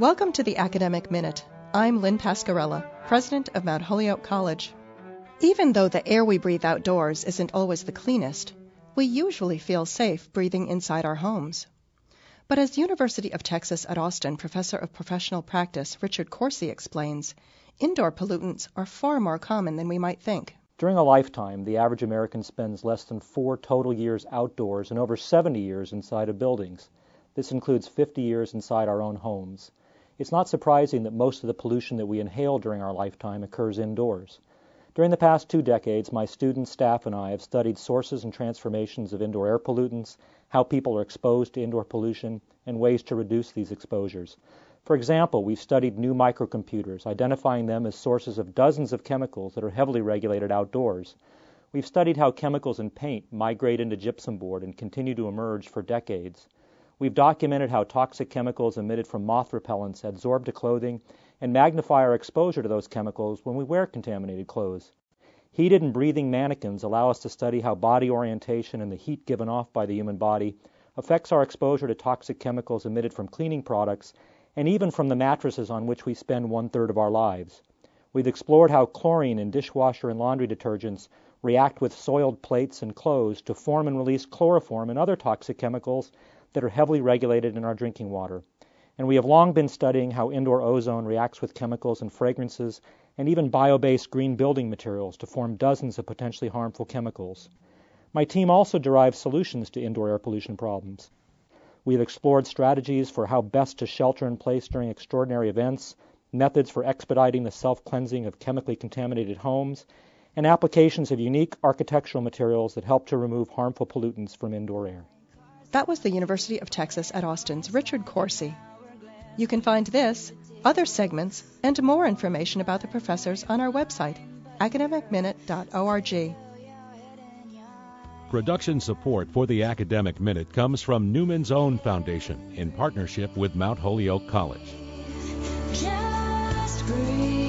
Welcome to the Academic Minute. I'm Lynn Pascarella, president of Mount Holyoke College. Even though the air we breathe outdoors isn't always the cleanest, we usually feel safe breathing inside our homes. But as University of Texas at Austin professor of professional practice Richard Corsi explains, indoor pollutants are far more common than we might think. During a lifetime, the average American spends less than 4 total years outdoors and over 70 years inside of buildings. This includes 50 years inside our own homes. It's not surprising that most of the pollution that we inhale during our lifetime occurs indoors. During the past 2 decades, my students, staff, and I have studied sources and transformations of indoor air pollutants, how people are exposed to indoor pollution, and ways to reduce these exposures. For example, we've studied new microcomputers, identifying them as sources of dozens of chemicals that are heavily regulated outdoors. We've studied how chemicals in paint migrate into gypsum board and continue to emerge for decades. We've documented how toxic chemicals emitted from moth repellents adsorb to clothing and magnify our exposure to those chemicals when we wear contaminated clothes. Heated and breathing mannequins allow us to study how body orientation and the heat given off by the human body affects our exposure to toxic chemicals emitted from cleaning products and even from the mattresses on which we spend 1/3 of our lives. We've explored how chlorine in dishwasher and laundry detergents react with soiled plates and clothes to form and release chloroform and other toxic chemicals that are heavily regulated in our drinking water. And we have long been studying how indoor ozone reacts with chemicals and fragrances and even bio-based green building materials to form dozens of potentially harmful chemicals. My team also derives solutions to indoor air pollution problems. We have explored strategies for how best to shelter in place during extraordinary events, methods for expediting the self-cleansing of chemically contaminated homes, and applications of unique architectural materials that help to remove harmful pollutants from indoor air. That was the University of Texas at Austin's Richard Corsi. You can find this, other segments, and more information about the professors on our website, academicminute.org. Production support for the Academic Minute comes from Newman's Own Foundation in partnership with Mount Holyoke College. Just breathe.